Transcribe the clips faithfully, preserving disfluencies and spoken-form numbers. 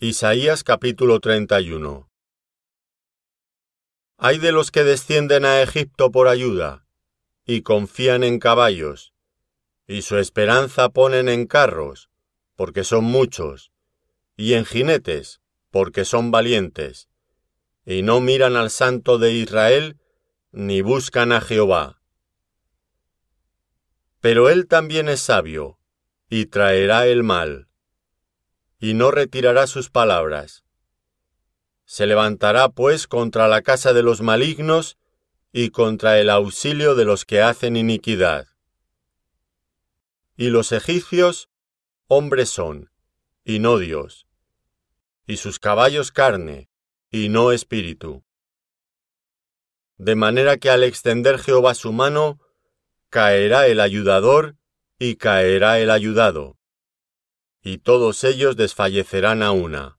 Isaías capítulo treinta y uno. Ay de los que descienden a Egipto por ayuda, y confían en caballos, y su esperanza ponen en carros, porque son muchos, y en jinetes, porque son valientes, y no miran al Santo de Israel, ni buscan a Jehová. Pero él también es sabio, y traerá el mal, y no retirará sus palabras. Se levantará, pues, contra la casa de los malignos y contra el auxilio de los que hacen iniquidad. Y los egipcios, hombres son, y no Dios, y sus caballos carne, y no espíritu. De manera que al extender Jehová su mano, caerá el ayudador y caerá el ayudado, y todos ellos desfallecerán a una.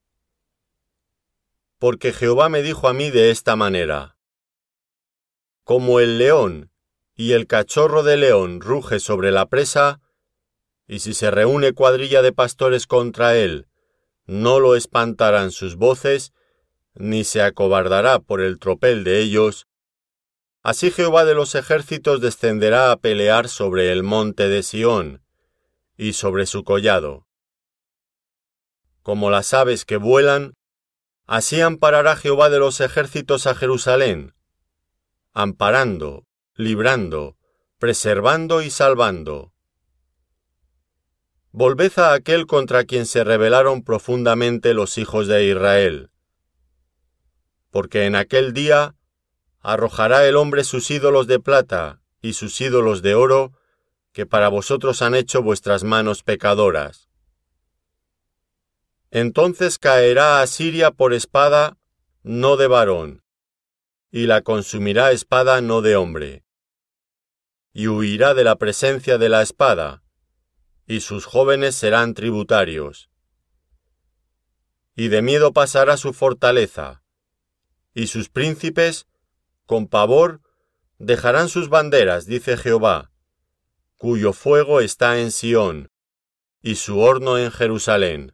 Porque Jehová me dijo a mí de esta manera: como el león y el cachorro de león ruge sobre la presa, y si se reúne cuadrilla de pastores contra él, no lo espantarán sus voces, ni se acobardará por el tropel de ellos, así Jehová de los ejércitos descenderá a pelear sobre el monte de Sión, y sobre su collado. Como las aves que vuelan, así amparará Jehová de los ejércitos a Jerusalén, amparando, librando, preservando y salvando. Volved a aquel contra quien se rebelaron profundamente los hijos de Israel. Porque en aquel día arrojará el hombre sus ídolos de plata y sus ídolos de oro, que para vosotros han hecho vuestras manos pecadoras. Entonces caerá Asiria por espada, no de varón, y la consumirá espada no de hombre. Y huirá de la presencia de la espada, y sus jóvenes serán tributarios. Y de miedo pasará su fortaleza, y sus príncipes, con pavor, dejarán sus banderas, dice Jehová, cuyo fuego está en Sión, y su horno en Jerusalén.